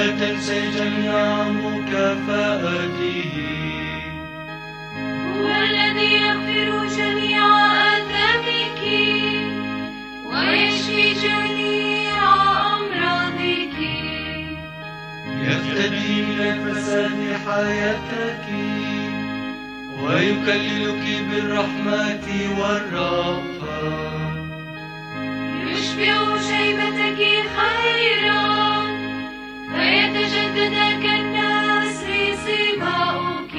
تنسى جميع مكافآته. هو الذي يغفر جميع آثامك ويشفي جميع أمراضك. يفتدي من الفساد حياتك ويكللك بالرحمة والرأفة. يشبع شيبتك خيرا فيتجدد كالنسر صباؤك.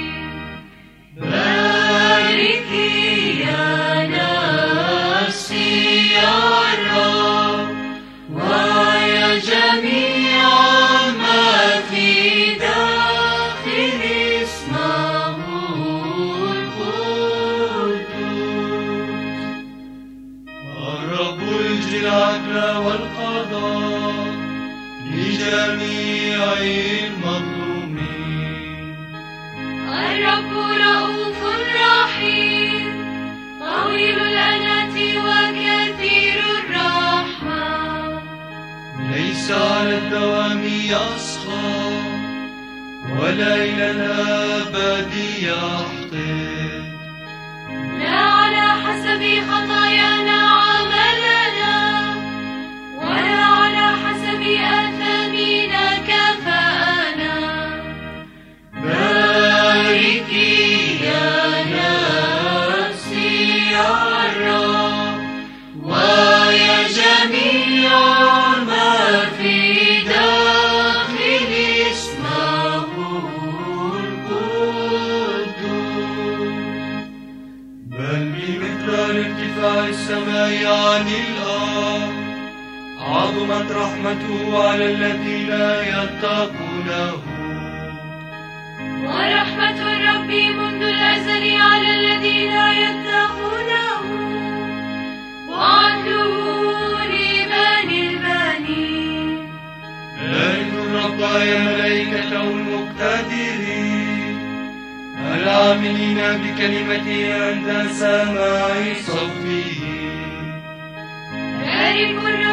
باركي يا نفسي يا الرب ويا جميع ما في داخل اسمه القدوس. الرب يجري العدل والقضاء لجميع المظلومين. الرب رؤوف رحيم طويل الأناة وكثير الرحمة. ليس على الدوام يسخط ولا إلى الأبد يحقد. لا على حسب خطايانا عملنا ولا على حسب آثامنا كفانا. باركي يا نفسي يا الرب ويا جميع ما في داخل اسمه القدوس. بل بمقدار ارتفاع السماء عن الأرض عظمت رحمته على الذين يتقونه. ورحمة الرب منذ الأزل على الذين يتقونه وعدله لبني البنين. باركوا الرب يا ملائكته المقتدرين العاملين بكلمته عند سماع صوته. باركوا الرب